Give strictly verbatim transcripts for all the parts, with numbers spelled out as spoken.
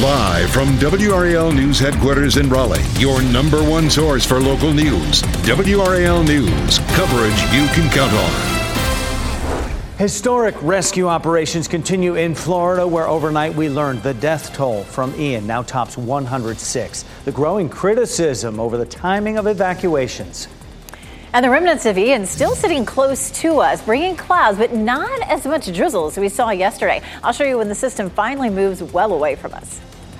Live from W R A L News headquarters in Raleigh, your number one source for local news. W R A L News, coverage you can count on. Historic rescue operations continue in Florida, where overnight we learned the death toll from Ian now tops one hundred six. The growing criticism over the timing of evacuations. And the remnants of Ian still sitting close to us, bringing clouds, but not as much drizzle as we saw yesterday. I'll show you when the system finally moves well away from us.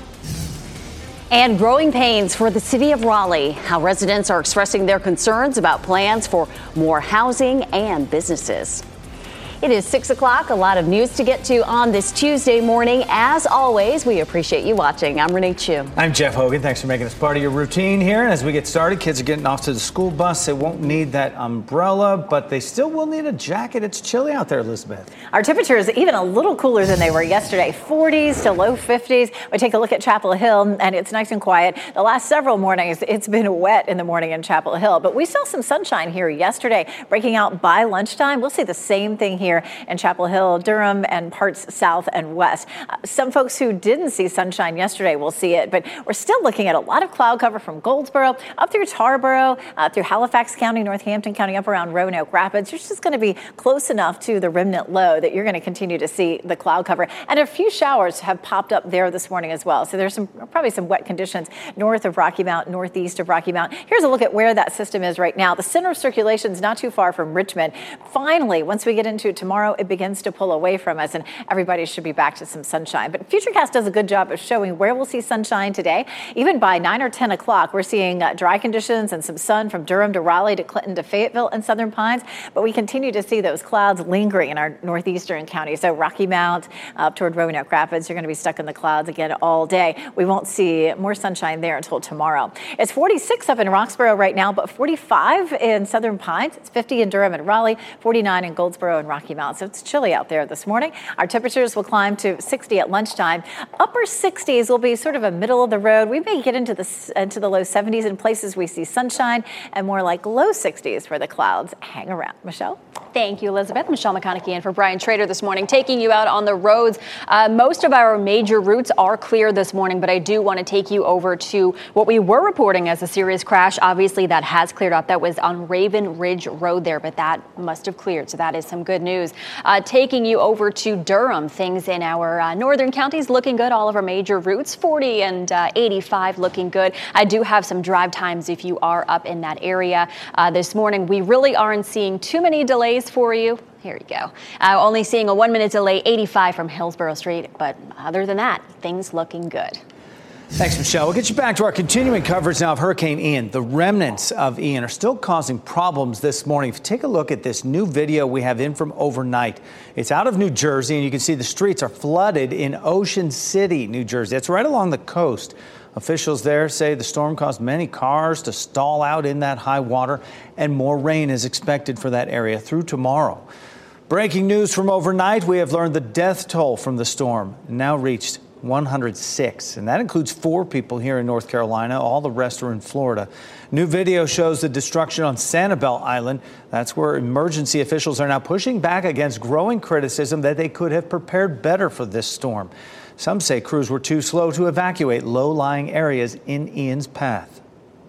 And growing pains for the city of Raleigh, how residents are expressing their concerns about plans for more housing and businesses. It is six o'clock. A lot of news to get to on this Tuesday morning. As always, we appreciate you watching. I'm Renee Chu. I'm Jeff Hogan. Thanks for making us part of your routine here. And as we get started, kids are getting off to the school bus. They won't need that umbrella, but they still will need a jacket. It's chilly out there, Elizabeth. Our temperatures even a little cooler than they were yesterday. forties to low fifties. We take a look at Chapel Hill, and it's nice and quiet. The last several mornings, it's been wet in the morning in Chapel Hill, but we saw some sunshine here yesterday, breaking out by lunchtime. We'll see the same thing here in Chapel Hill, Durham, and parts south and west. Uh, some folks who didn't see sunshine yesterday will see it, but we're still looking at a lot of cloud cover from Goldsboro up through Tarboro, uh, through Halifax County, Northampton County, up around Roanoke Rapids. You're just going to be close enough to the remnant low that you're going to continue to see the cloud cover. And a few showers have popped up there this morning as well. So there's some probably some wet conditions north of Rocky Mount, northeast of Rocky Mount. Here's a look at where that system is right now. The center of circulation is not too far from Richmond. Finally, once we get into tomorrow, it begins to pull away from us, and everybody should be back to some sunshine. But Futurecast does a good job of showing where we'll see sunshine today. Even by nine or ten o'clock, we're seeing uh, dry conditions and some sun from Durham to Raleigh to Clinton to Fayetteville and Southern Pines. But we continue to see those clouds lingering in our northeastern counties. So Rocky Mount up toward Roanoke Rapids, you're going to be stuck in the clouds again all day. We won't see more sunshine there until tomorrow. It's forty-six up in Roxborough right now, but forty-five in Southern Pines. It's fifty in Durham and Raleigh, forty-nine in Goldsboro and Rocky Mount. So it's chilly out there this morning. Our temperatures will climb to sixty at lunchtime. Upper sixties will be sort of a middle of the road. We may get into the into the low seventies in places we see sunshine, and more like low sixties for the clouds hang around. Michelle? Thank you, Elizabeth. Michelle McConaughey in for Brian Trader this morning, taking you out on the roads. Uh, most of our major routes are clear this morning, but I do want to take you over to what we were reporting as a serious crash. Obviously, that has cleared up. That was on Raven Ridge Road there, but that must have cleared, so that is some good news. Uh, taking you over to Durham, things in our uh, northern counties looking good. All of our major routes, forty and uh, eighty-five looking good. I do have some drive times if you are up in that area. Uh, this morning, we really aren't seeing too many delays for you. Here we go. Uh, only seeing a one minute delay, eighty-five from Hillsborough Street. But other than that, things looking good. Thanks, Michelle. We'll get you back to our continuing coverage now of Hurricane Ian. The remnants of Ian are still causing problems this morning. If you take a look at this new video we have in from overnight, it's out of New Jersey, and you can see the streets are flooded in Ocean City, New Jersey. It's right along the coast. Officials there say the storm caused many cars to stall out in that high water, and more rain is expected for that area through tomorrow. Breaking news from overnight, we have learned the death toll from the storm now reached one hundred six, and that includes four people here in North Carolina. All the rest are in Florida. New video shows the destruction on Sanibel Island. That's where emergency officials are now pushing back against growing criticism that they could have prepared better for this storm. Some say crews were too slow to evacuate low-lying areas in Ian's path.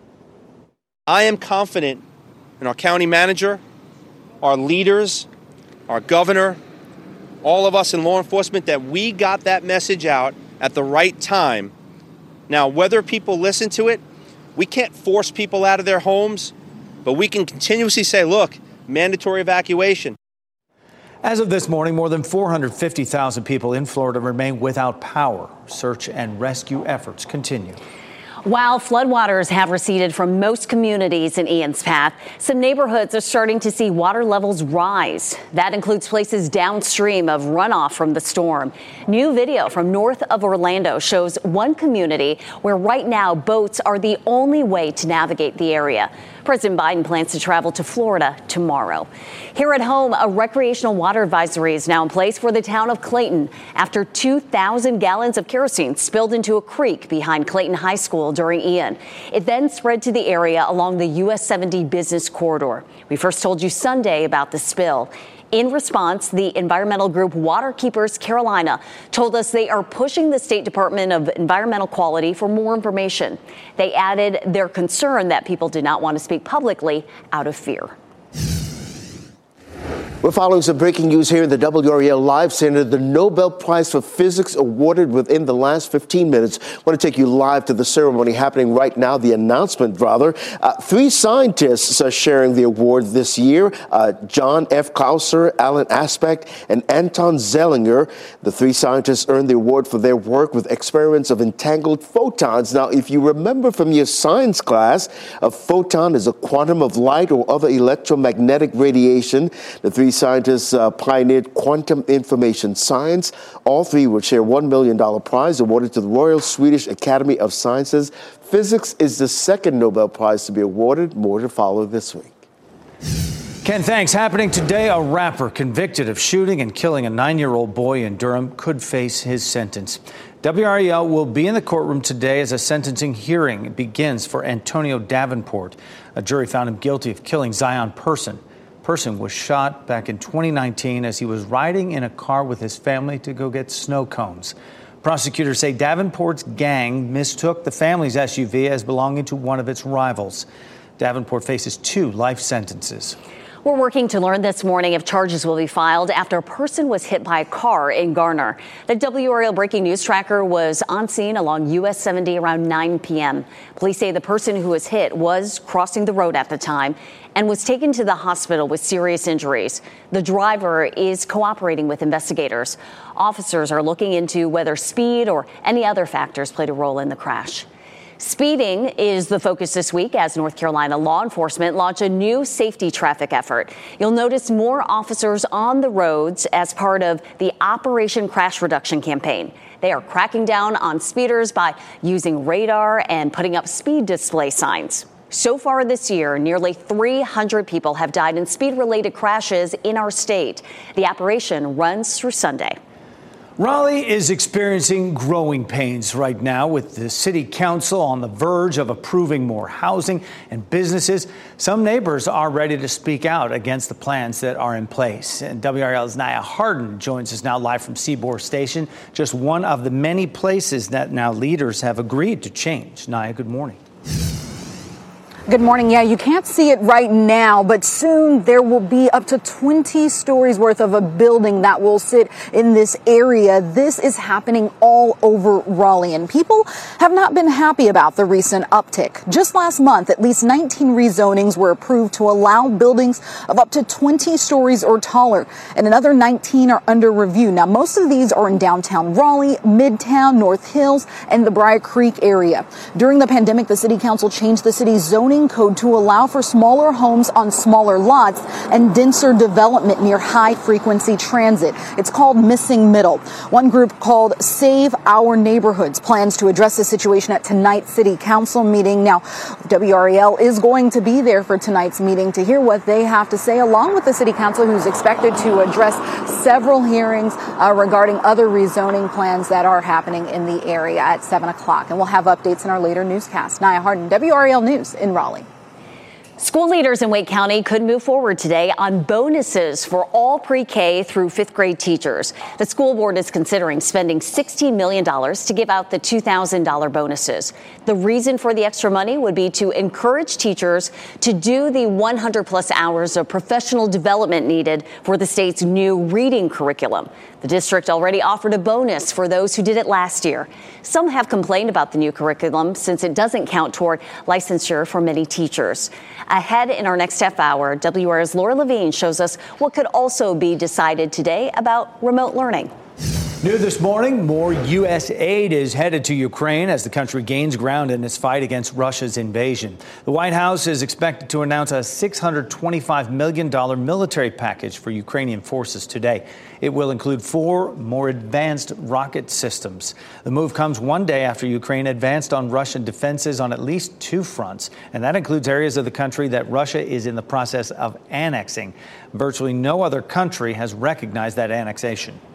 I am confident in our county manager, our leaders, our governor, all of us in law enforcement, that we got that message out at the right time. Now, whether people listen to it, we can't force people out of their homes, but we can continuously say, look, mandatory evacuation. As of this morning, more than four hundred fifty thousand people in Florida remain without power. Search and rescue efforts continue. While floodwaters have receded from most communities in Ian's path, some neighborhoods are starting to see water levels rise. That includes places downstream of runoff from the storm. New video from north of Orlando shows one community where right now boats are the only way to navigate the area. President Biden plans to travel to Florida tomorrow. Here at home, a recreational water advisory is now in place for the town of Clayton after two thousand gallons of kerosene spilled into a creek behind Clayton High School during Ian. It then spread to the area along the U S seventy business corridor. We first told you Sunday about the spill. In response, the environmental group Waterkeepers Carolina told us they are pushing the State Department of Environmental Quality for more information. They added their concern that people did not want to speak publicly out of fear. We're following some breaking news here in the W R E L Live Center. The Nobel Prize for Physics awarded within the last fifteen minutes. I want to take you live to the ceremony happening right now, the announcement, rather. Uh, three scientists are sharing the award this year. Uh, John F. Clauser, Alan Aspect, and Anton Zellinger. The three scientists earned the award for their work with experiments of entangled photons. Now, if you remember from your science class, a photon is a quantum of light or other electromagnetic radiation. The three scientists uh, pioneered quantum information science. All three will share one million dollars prize awarded to the Royal Swedish Academy of Sciences. Physics is the second Nobel Prize to be awarded. More to follow this week. Ken, thanks. Happening today, a rapper convicted of shooting and killing a nine-year-old boy in Durham could face his sentence. W R E L will be in the courtroom today as a sentencing hearing begins for Antonio Davenport. A jury found him guilty of killing Zion Person. Person was shot back in twenty nineteen as he was riding in a car with his family to go get snow cones. Prosecutors say Davenport's gang mistook the family's S U V as belonging to one of its rivals. Davenport faces two life sentences. We're working to learn this morning if charges will be filed after a person was hit by a car in Garner. The W R E L Breaking News Tracker was on scene along U S seventy around nine p.m. Police say the person who was hit was crossing the road at the time and was taken to the hospital with serious injuries. The driver is cooperating with investigators. Officers are looking into whether speed or any other factors played a role in the crash. Speeding is the focus this week as North Carolina law enforcement launch a new safety traffic effort. You'll notice more officers on the roads as part of the Operation Crash Reduction campaign. They are cracking down on speeders by using radar and putting up speed display signs. So far this year, nearly three hundred people have died in speed-related crashes in our state. The operation runs through Sunday. Raleigh is experiencing growing pains right now with the city council on the verge of approving more housing and businesses. Some neighbors are ready to speak out against the plans that are in place. And W R L's Naya Harden joins us now live from Seaboard Station, just one of the many places that now leaders have agreed to change. Naya, good morning. Good morning. Yeah, you can't see it right now, but soon there will be up to twenty stories worth of a building that will sit in this area. This is happening all over Raleigh, and people have not been happy about the recent uptick. Just last month, at least nineteen rezonings were approved to allow buildings of up to twenty stories or taller, and another nineteen are under review. Now, most of these are in downtown Raleigh, Midtown, North Hills, and the Briar Creek area. During the pandemic, the city council changed the city's zoning code to allow for smaller homes on smaller lots and denser development near high-frequency transit. It's called Missing Middle. One group called Save Our Neighborhoods plans to address the situation at tonight's city council meeting. Now, W R E L is going to be there for tonight's meeting to hear what they have to say, along with the city council, who's expected to address several hearings uh, regarding other rezoning plans that are happening in the area at seven o'clock. And we'll have updates in our later newscast. Naya Harden, W R E L News in Raleigh. School leaders in Wake County could move forward today on bonuses for all pre-K through fifth grade teachers. The school board is considering spending sixteen million dollars to give out the two thousand dollars bonuses. The reason for the extra money would be to encourage teachers to do the one hundred plus hours of professional development needed for the state's new reading curriculum. The district already offered a bonus for those who did it last year. Some have complained about the new curriculum since it doesn't count toward licensure for many teachers. Ahead in our next half hour, W R L's Laura Levine shows us what could also be decided today about remote learning. New this morning, more U S aid is headed to Ukraine as the country gains ground in its fight against Russia's invasion. The White House is expected to announce a six hundred twenty-five million dollars military package for Ukrainian forces today. It will include four more advanced rocket systems. The move comes one day after Ukraine advanced on Russian defenses on at least two fronts, and that includes areas of the country that Russia is in the process of annexing. Virtually no other country has recognized that annexation.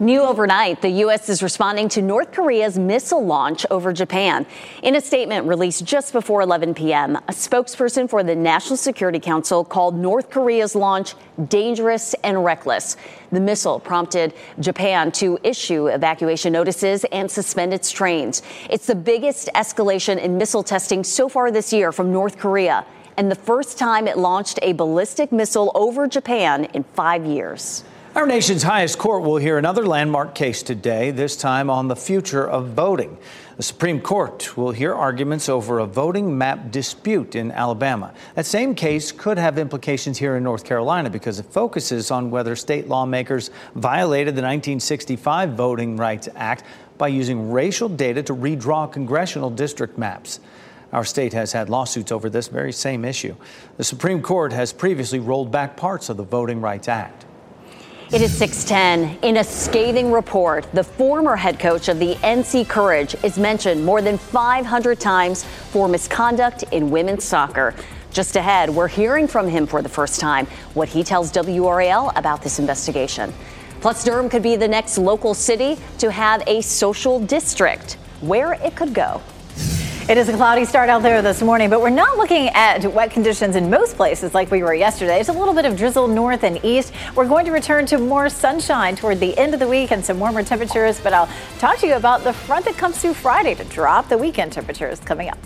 New overnight, the U S is responding to North Korea's missile launch over Japan. In a statement released just before eleven p.m., a spokesperson for the National Security Council called North Korea's launch dangerous and reckless. The missile prompted Japan to issue evacuation notices and suspend its trains. It's the biggest escalation in missile testing so far this year from North Korea, and the first time it launched a ballistic missile over Japan in five years. Our nation's highest court will hear another landmark case today, this time on the future of voting. The Supreme Court will hear arguments over a voting map dispute in Alabama. That same case could have implications here in North Carolina because it focuses on whether state lawmakers violated the nineteen sixty-five Voting Rights Act by using racial data to redraw congressional district maps. Our state has had lawsuits over this very same issue. The Supreme Court has previously rolled back parts of the Voting Rights Act. It is six ten. In a scathing report, the former head coach of the N C Courage is mentioned more than five hundred times for misconduct in women's soccer. Just ahead, we're hearing from him for the first time what he tells W R A L about this investigation. Plus, Durham could be the next local city to have a social district. Where it could go. It is a cloudy start out there this morning, but we're not looking at wet conditions in most places like we were yesterday. There's a little bit of drizzle north and east. We're going to return to more sunshine toward the end of the week and some warmer temperatures, but I'll talk to you about the front that comes through Friday to drop the weekend temperatures coming up.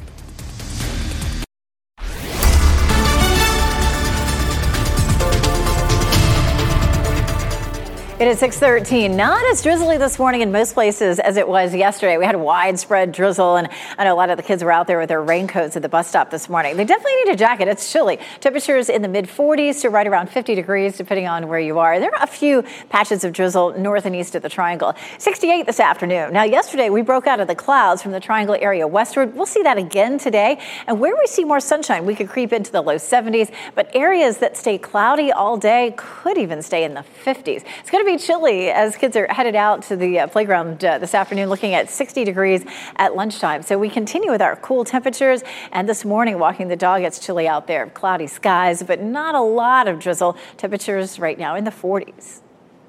It is six thirteen. Not as drizzly this morning in most places as it was yesterday. We had widespread drizzle, and I know a lot of the kids were out there with their raincoats at the bus stop this morning. They definitely need a jacket. It's chilly. Temperatures in the mid forties to right around fifty degrees, depending on where you are. There are a few patches of drizzle north and east of the Triangle. sixty-eight this afternoon. Now, yesterday we broke out of the clouds from the Triangle area westward. We'll see that again today. And where we see more sunshine, we could creep into the low seventies, but areas that stay cloudy all day could even stay in the fifties. It's going to be chilly as kids are headed out to the uh, playground uh, this afternoon, looking at sixty degrees at lunchtime. So we continue with our cool temperatures, and this morning walking the dog, it's chilly out there. Cloudy skies, but not a lot of drizzle. Temperatures right now in the forties.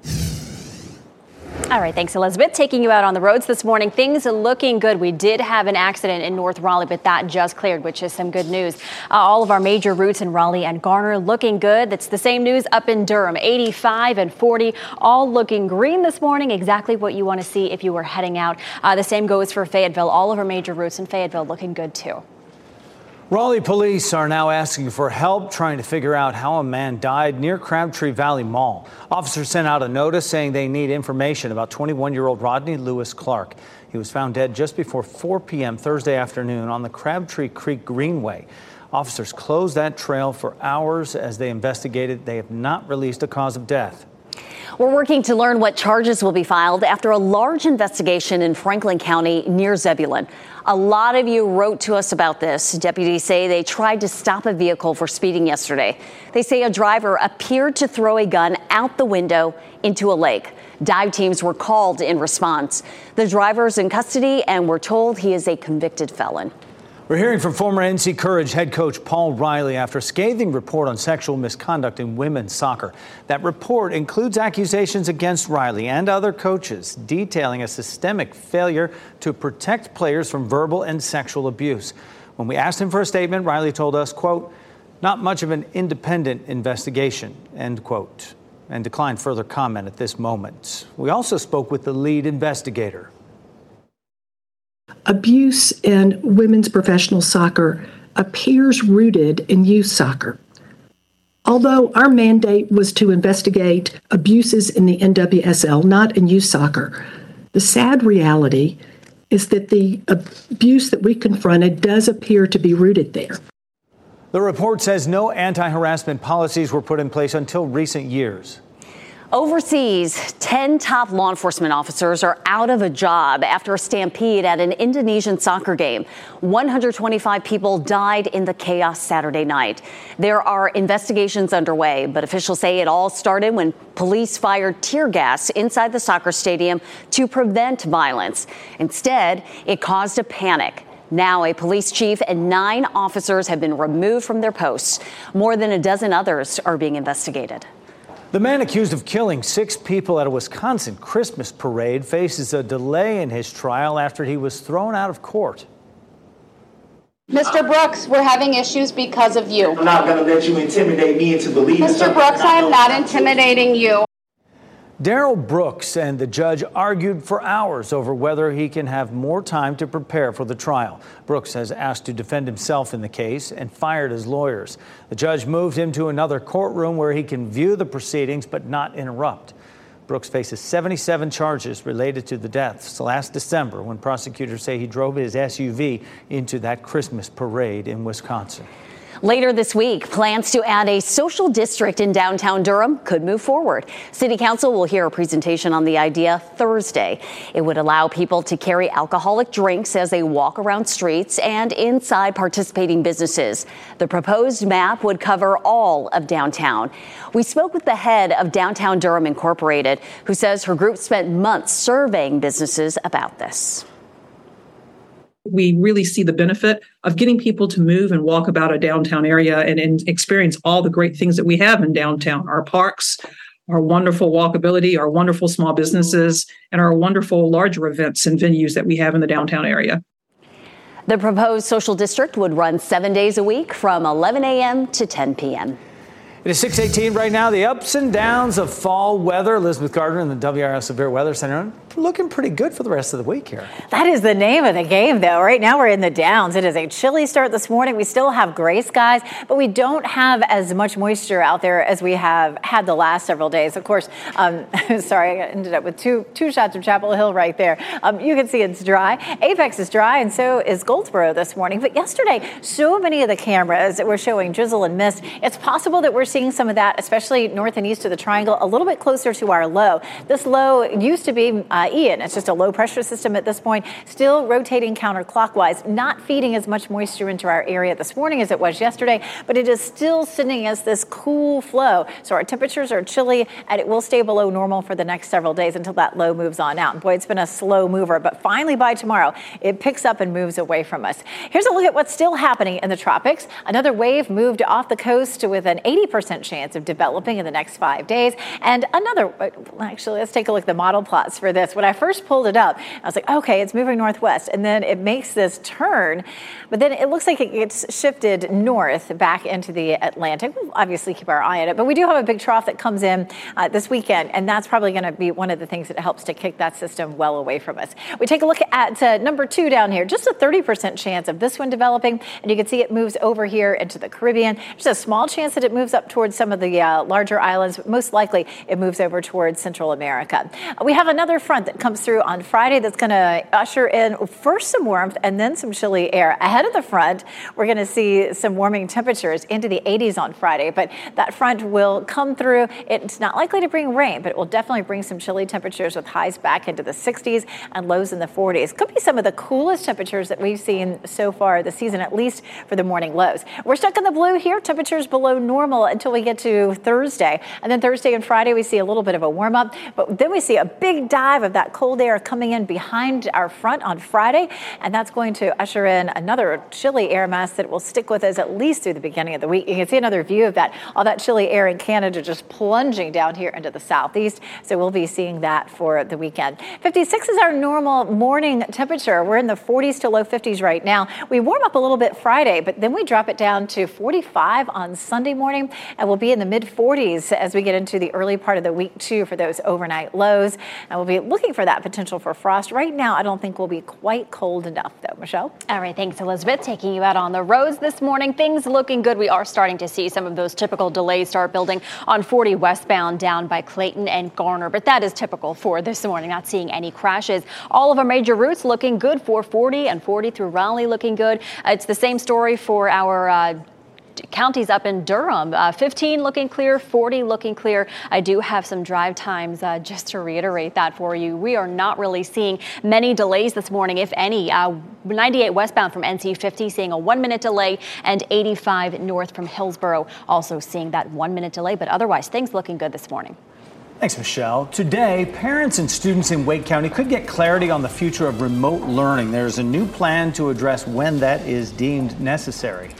All right, thanks, Elizabeth. Taking you out on the roads this morning. Things are looking good. We did have an accident in North Raleigh, but that just cleared, which is some good news. Uh, all of our major routes in Raleigh and Garner looking good. That's the same news up in Durham. eighty-five and forty, all looking green this morning. Exactly what you want to see if you were heading out. Uh, the same goes for Fayetteville. All of our major routes in Fayetteville looking good, too. Raleigh police are now asking for help trying to figure out how a man died near Crabtree Valley Mall. Officers sent out a notice saying they need information about twenty-one-year-old Rodney Lewis Clark. He was found dead just before four p.m. Thursday afternoon on the Crabtree Creek Greenway. Officers closed that trail for hours as they investigated. They have not released a cause of death. We're working to learn what charges will be filed after a large investigation in Franklin County near Zebulon. A lot of you wrote to us about this. Deputies say they tried to stop a vehicle for speeding yesterday. They say a driver appeared to throw a gun out the window into a lake. Dive teams were called in response. The driver's in custody, and we're told he is a convicted felon. We're hearing from former N C Courage head coach Paul Riley after a scathing report on sexual misconduct in women's soccer. That report includes accusations against Riley and other coaches, detailing a systemic failure to protect players from verbal and sexual abuse. When we asked him for a statement, Riley told us, quote, not much of an independent investigation, end quote, and declined further comment at this moment. We also spoke with the lead investigator. Abuse in women's professional soccer appears rooted in youth soccer. Although our mandate was to investigate abuses in the N W S L, not in youth soccer, the sad reality is that the abuse that we confronted does appear to be rooted there. The report says no anti-harassment policies were put in place until recent years. Overseas, ten top law enforcement officers are out of a job after a stampede at an Indonesian soccer game. one hundred twenty-five people died in the chaos Saturday night. There are investigations underway, but officials say it all started when police fired tear gas inside the soccer stadium to prevent violence. Instead, it caused a panic. Now, a police chief and nine officers have been removed from their posts. More than a dozen others are being investigated. The man accused of killing six people at a Wisconsin Christmas parade faces a delay in his trial after he was thrown out of court. Mister Brooks, we're having issues because of you. I'm not going to let you intimidate me into believing. Mister Brooks, I am not intimidating you. Darrell Brooks and the judge argued for hours over whether he can have more time to prepare for the trial. Brooks has asked to defend himself in the case and fired his lawyers. The judge moved him to another courtroom where he can view the proceedings but not interrupt. Brooks faces seventy-seven charges related to the deaths last December when prosecutors say he drove his S U V into that Christmas parade in Wisconsin. Later this week, plans to add a social district in downtown Durham could move forward. City Council will hear a presentation on the idea Thursday. It would allow people to carry alcoholic drinks as they walk around streets and inside participating businesses. The proposed map would cover all of downtown. We spoke with the head of Downtown Durham Incorporated, who says her group spent months surveying businesses about this. We really see the benefit of getting people to move and walk about a downtown area and, and experience all the great things that we have in downtown. Our parks, our wonderful walkability, our wonderful small businesses, and our wonderful larger events and venues that we have in the downtown area. The proposed social district would run seven days a week from eleven a.m. to ten p.m. It is six eighteen right now. The ups and downs of fall weather. Elizabeth Gardner in the W R L Severe Weather Center. Looking pretty good for the rest of the week here. That is the name of the game, though. Right now we're in the downs. It is a chilly start this morning. We still have gray skies, but we don't have as much moisture out there as we have had the last several days. Of course, um, sorry, I ended up with two two shots of Chapel Hill right there. Um, you can see it's dry. Apex is dry, and so is Goldsboro this morning. But yesterday, so many of the cameras that were showing drizzle and mist. It's possible that we're seeing some of that, especially north and east of the triangle, a little bit closer to our low. This low used to be uh, Ian. It's just a low pressure system at this point, still rotating counterclockwise, not feeding as much moisture into our area this morning as it was yesterday, but it is still sending us this cool flow. So our temperatures are chilly, and it will stay below normal for the next several days until that low moves on out. And boy, it's been a slow mover, but finally by tomorrow, it picks up and moves away from us. Here's a look at what's still happening in the tropics. Another wave moved off the coast with an eighty percent chance of developing in the next five days. And another, actually, let's take a look at the model plots for this. When I first pulled it up, I was like, okay, it's moving northwest. And then it makes this turn, but then it looks like it gets shifted north back into the Atlantic. We'll obviously keep our eye on it, but we do have a big trough that comes in uh, this weekend, and that's probably going to be one of the things that helps to kick that system well away from us. We take a look at uh, number two down here, just a thirty percent chance of this one developing, and you can see it moves over here into the Caribbean. There's a small chance that it moves up towards some of the uh, larger islands, but most likely it moves over towards Central America. We have another front that comes through on Friday that's going to usher in first some warmth and then some chilly air. Ahead of the front, we're going to see some warming temperatures into the eighties on Friday, but that front will come through. It's not likely to bring rain, but it will definitely bring some chilly temperatures with highs back into the sixties and lows in the forties. Could be some of the coolest temperatures that we've seen so far this season, at least for the morning lows. We're stuck in the blue here, temperatures below normal until we get to Thursday. And then Thursday and Friday, we see a little bit of a warm up, but then we see a big dive of that cold air coming in behind our front on Friday, and that's going to usher in another chilly air mass that will stick with us at least through the beginning of the week. You can see another view of that, all that chilly air in Canada just plunging down here into the southeast, so we'll be seeing that for the weekend. fifty-six is our normal morning temperature. We're in the forties to low fifties right now. We warm up a little bit Friday, but then we drop it down to forty-five on Sunday morning, and we'll be in the mid forties as we get into the early part of the week too for those overnight lows, and we'll be looking for that potential for frost. Right now, I don't think we'll be quite cold enough, though. Michelle? All right, thanks, Elizabeth. Taking you out on the roads this morning. Things looking good. We are starting to see some of those typical delays start building on forty westbound down by Clayton and Garner, but that is typical for this morning. Not seeing any crashes. All of our major routes looking good for forty and forty through Raleigh looking good. Uh, it's the same story for our uh, counties up in Durham. Uh, fifteen looking clear, forty looking clear. I do have some drive times uh, just to reiterate that for you. We are not really seeing many delays this morning, if any. Uh, ninety-eight westbound from N C fifty seeing a one minute delay, and eighty-five north from Hillsboro also seeing that one minute delay, but otherwise things looking good this morning. Thanks, Michelle. Today, parents and students in Wake County could get clarity on the future of remote learning. There's a new plan to address when that is deemed necessary.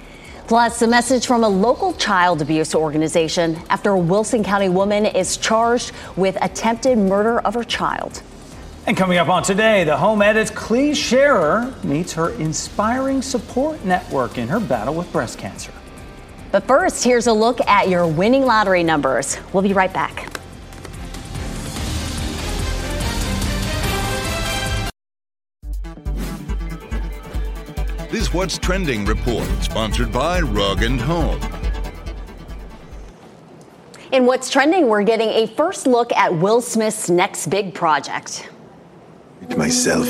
Plus, a message from a local child abuse organization after a Wilson County woman is charged with attempted murder of her child. And coming up on Today, the Home Edit's Clee Scherer meets her inspiring support network in her battle with breast cancer. But first, here's a look at your winning lottery numbers. We'll be right back. This What's Trending report, sponsored by Rug and Home. In What's Trending, we're getting a first look at Will Smith's next big project. To myself,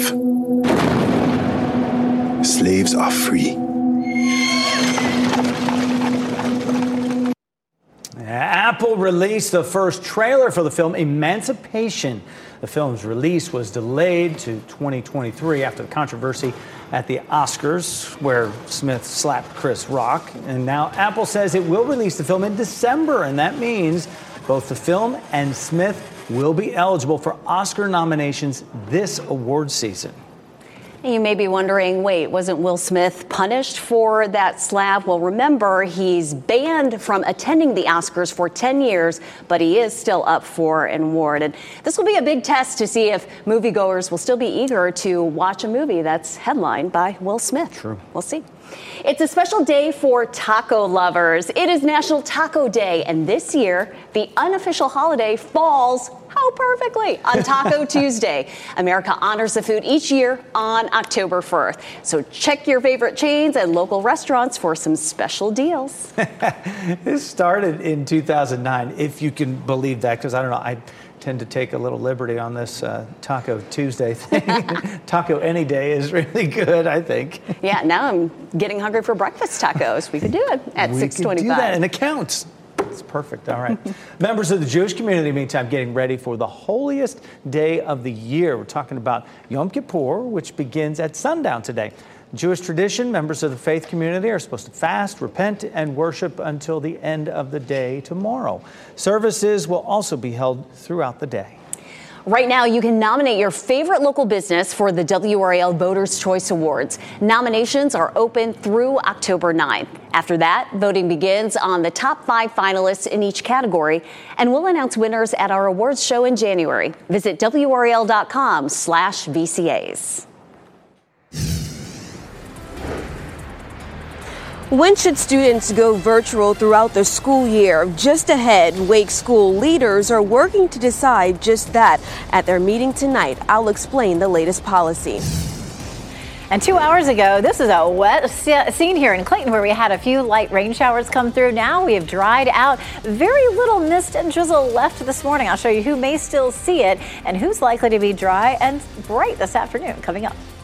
slaves are free. Apple released the first trailer for the film Emancipation. The film's release was delayed to twenty twenty-three after the controversy at the Oscars, where Smith slapped Chris Rock. And now Apple says it will release the film in December, and that means both the film and Smith will be eligible for Oscar nominations this award season. You may be wondering, wait, wasn't Will Smith punished for that slap? Well, remember, he's banned from attending the Oscars for ten years, but he is still up for an award. And this will be a big test to see if moviegoers will still be eager to watch a movie that's headlined by Will Smith. True. We'll see. It's a special day for taco lovers. It is National Taco Day, and this year, the unofficial holiday falls, how perfectly, on Taco Tuesday. America honors the food each year on October first. So check your favorite chains and local restaurants for some special deals. This started in two thousand nine, if you can believe that, because I don't know, I tend to take a little liberty on this uh, Taco Tuesday thing. Taco any day is really good, I think. Yeah, now I'm getting hungry for breakfast tacos. We could do it at six twenty-five. We could do that, and it counts. It's perfect. All right. Members of the Jewish community, meantime, getting ready for the holiest day of the year. We're talking about Yom Kippur, which begins at sundown today. Jewish tradition, members of the faith community are supposed to fast, repent, and worship until the end of the day tomorrow. Services will also be held throughout the day. Right now, you can nominate your favorite local business for the W R A L Voters' Choice Awards. Nominations are open through October ninth. After that, voting begins on the top five finalists in each category, and we'll announce winners at our awards show in January. Visit W R A L dot com slash V C As. When should students go virtual throughout the school year? Just ahead, Wake school leaders are working to decide just that. At their meeting tonight, I'll explain the latest policy. And two hours ago, this is a wet scene here in Clayton where we had a few light rain showers come through. Now we have dried out. Very little mist and drizzle left this morning. I'll show you who may still see it and who's likely to be dry and bright this afternoon coming up.